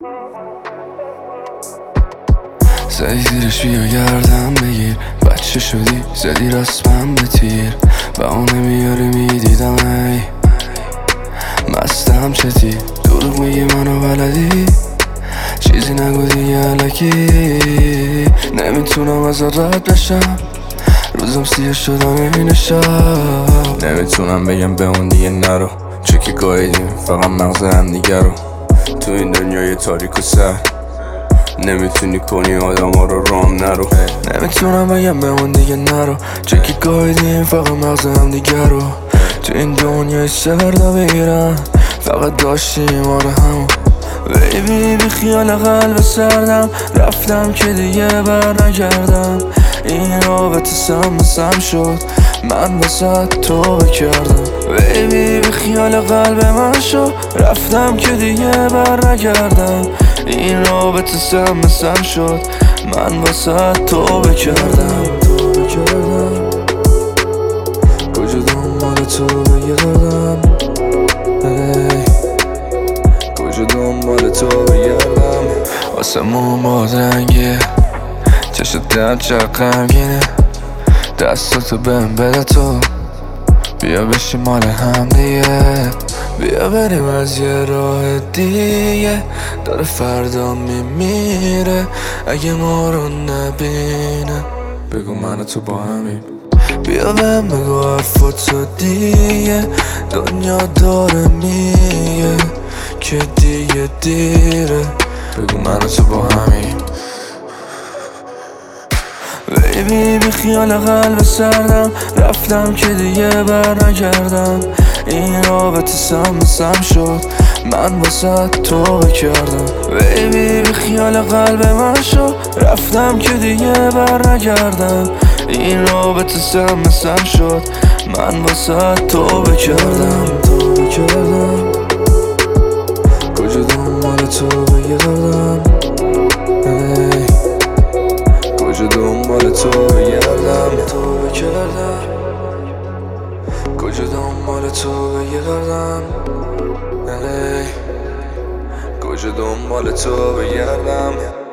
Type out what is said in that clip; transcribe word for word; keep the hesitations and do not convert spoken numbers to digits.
زدی زیرش بیا گردم بگیر، بچه شدی زدی رسمم به تیر، بهانه میاری میدیدم ای مستم چتی، دروغ میگی منو بلدی، چیزی نگو دیگه الکی، نمیتونم ازت رد بشم، روزم سیه شدن این شب. نمیتونم بگم به اون دیگه نرو، چه که گاهیدیم فقط مغز هم دیگه رو، تو این دنیای تاریک و سر نمیتونی کنی آدم ها رو رام نرو. نمیتونم بگم به اون دیگه نرو، چه که گاهیدیم فقط مغز هم دیگه رو، تو این دنیای سرد و بیرن فقط داشتیم آره همون. بیبی بی خیال قلب سردم رفتم که دیگه بر نگردم، این رابطه سم سم شد من واسه تو بکردم. بیبی بی خیال قلب من شد رفتم که دیگه بر نگردم، این رابطه سم سم شد من واسه تو بکردم. تو بکردم کجا دنبال تو بگردم، کجا دنبال تو بگردم. واسه مومات رنگیه، چشت درد چقدر غمگینه، دستاتو بهم بده تو، بیا بشی مال هم دیگه، بیا بریم از یه راه دیگه، داره فردا میمیره اگه ما رو نبینه، بگو من و تو با همیم، بیا بهم بگو حرفاتو دیگه، دنیا داره میگه که دیگه دیره، بگو من و تو با همیم. بیبی بی خیال قلب سردم رفتم که دیگه بر نگردم، این رابطه سم سم شد من واسه تو بکردم. بیبی بی خیال قلب من شد رفتم که دیگه بر نگردم، این رابطه سم سم شد من واسه تو بکردم. تو بکردم کجا دنبال تو بگردم، کجا دنبال تو بگردم. تو بکردم کجا دنبال تو بگردم، کجا دنبال تو بگردم.